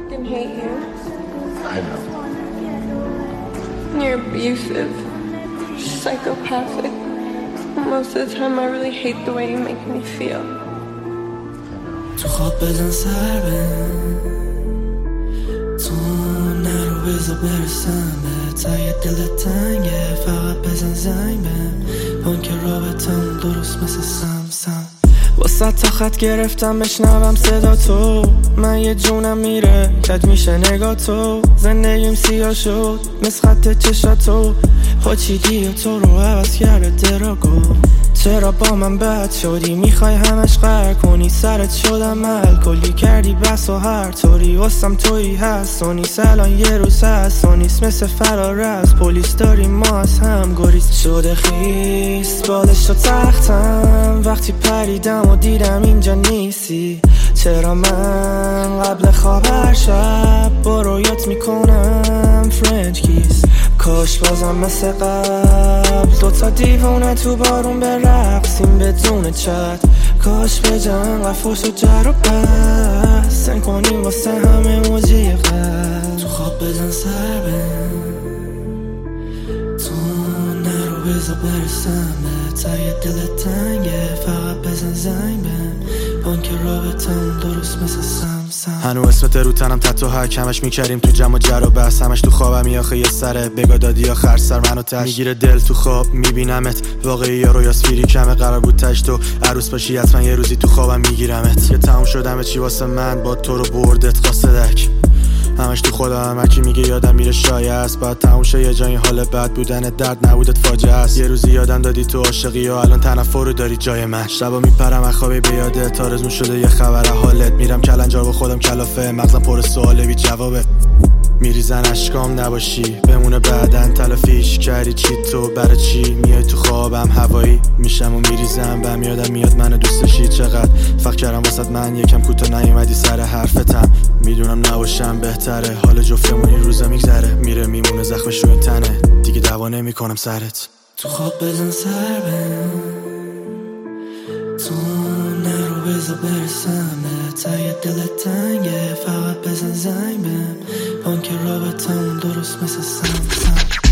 fucking hate you. I know. You're abusive, psychopathic. Most of the time I really hate the way you make me feel. تو خواب بزن سر بهم، تو نرو بذار برسم به ته دلت تنگه، فقط بزن زنگ بهم، بانک رابطمون درست مثل سم واسه تا خط گرفتم بشنوم صدا تو، من یه جونم میره کج میشه نگاه تو، زندگیم سیاه شد مثل خط چشاتو، پاچیدی و تو رو عوض کرده دراگو، چرا با من بد شدی میخوای همش قهر کنی، سرت شدم مل کلی کردی بس و هر طوری واسم تویی هست و نیست الان یه روز هست و نیست مثل فرار از پلیس داریم ما از هم گریز شده خیست بالش و تختم وقتی پریدم و دیدم اینجا نیستی، چرا من قبل خواب هر شب با رویات میکنم فرنچ کیس، کاش بازم مثل قبل دوتا دیوونه تو بارون برقصیم بدون چت، کاش به جنگ قفوش و جر و بس سن کنیم واسه همه موجی قد، تو خواب بزن سر بهم، تو نرو بذار برسم به ته دلت تنگه، فقط بزن زنگ بهم، بانک رابطمون درست مثل سم هنو اسمت رو تنم تتو هک همش میکریم تو جمع و جر و بس، همش تو خوابم یا آخه یه سره بگا دادی یا خرج سر منو تش میگیره دل تو خواب میبینمت، واقعی یا رویاس فیری کمه، قرار بود تش تو عروس باشی حتما یه روزی تو خوابم میگیرمت، یه تموم شدم چی واسه من با تو رو بردت قاصدک، همش تو خودم هرکی میگه یادم میره شایع است، باید تموم شه یه جایی حال بد بودن درد نبودت فاجعه است، یه روزی یادم دادی تو عاشقی و الان تنفر رو داری جای من، شبا میپرم از خوابی به یادت، آرزون شده یه خبر حالت، میرم کلنجار با خودم کلافه، مغزم پر سواله بی جوابه، میریزن اشکام نباشی بمونه بعدن تلافیش کردی چی تو برای چی میای تو خوابم هوایی میشم و میریزم بهم یادم میاد منو دوست داشتی چقدر فکر کردم واسه من یکم کوتاه نیومدی سر حرفتم، میدونم نباشم بهتره حال جفتمون این روزا میگذره، میره میمونه زخمش رو این تنه دیگه دعوا نمیکنم سرت، تو خواب بزن سر بهم، تو نرو بذار برسم به ته دلت تنگه، فقط بزن زنگ بهم، بانک رابطمون درست مثل سم